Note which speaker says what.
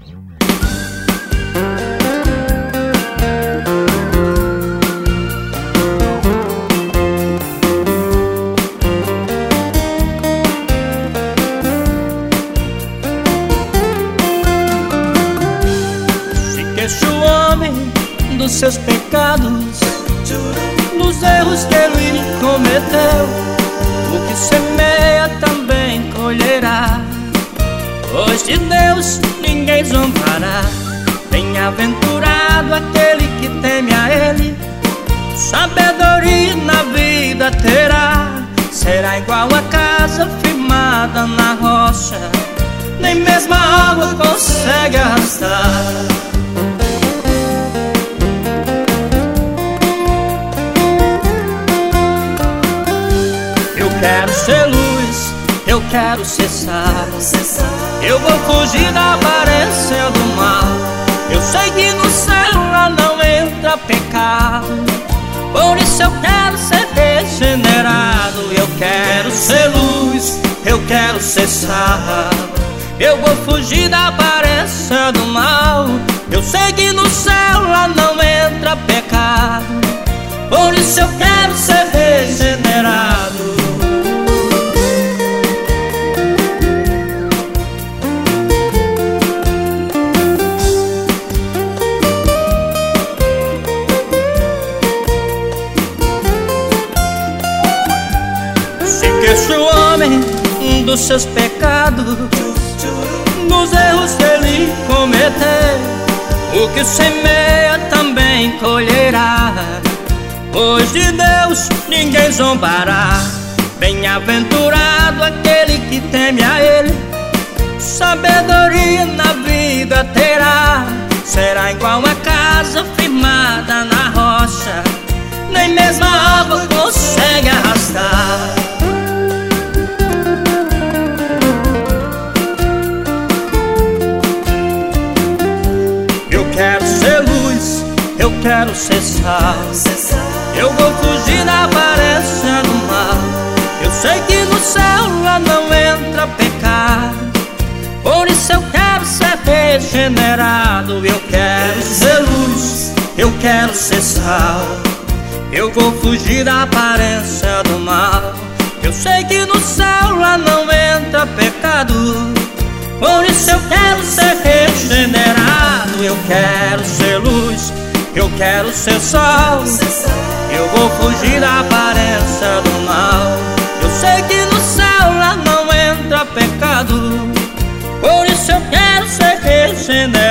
Speaker 1: Deixa o homem dos seus pecados, dos erros que ele cometeu. O que semeia também colherá, pois de Deus ninguém zombará. Bem-aventurado aquele que teme a Ele, sabedoria na vida terá. Será igual a casa firmada na rocha, nem mesmo a água consegue arrastar. Eu quero ser luz, eu quero ser sal. Eu vou fugir da aparência do mal. Eu sei que no céu lá não entra pecado, por isso eu quero ser regenerado. Eu quero ser luz, eu quero ser sal. Eu vou fugir da aparência do mal. Eu sei que no céu lá não entra pecado, por isso eu quero ser regenerado. Deixa o homem dos seus pecados, dos erros que ele cometeu. O que semeia também colherá, pois de Deus ninguém zombará. Bem-aventurado aquele que teme a Ele, sabedoria na vida terá. Será igual a casa firmada na rocha, nem mesmo a água consegue arrastar. Eu quero ser luz, eu quero ser sal. Eu vou fugir da aparência do mal. Eu sei que no céu lá não entra pecado, por isso eu quero ser regenerado. Eu quero ser luz, eu quero ser sal. Eu vou fugir da aparência do mal. Eu sei que no céu lá não entra pecado, por isso eu quero ser regenerado. Eu quero ser luz, eu quero ser sol. Eu vou fugir da aparência do mal. Eu sei que no céu lá não entra pecado, por isso eu quero ser regenerado.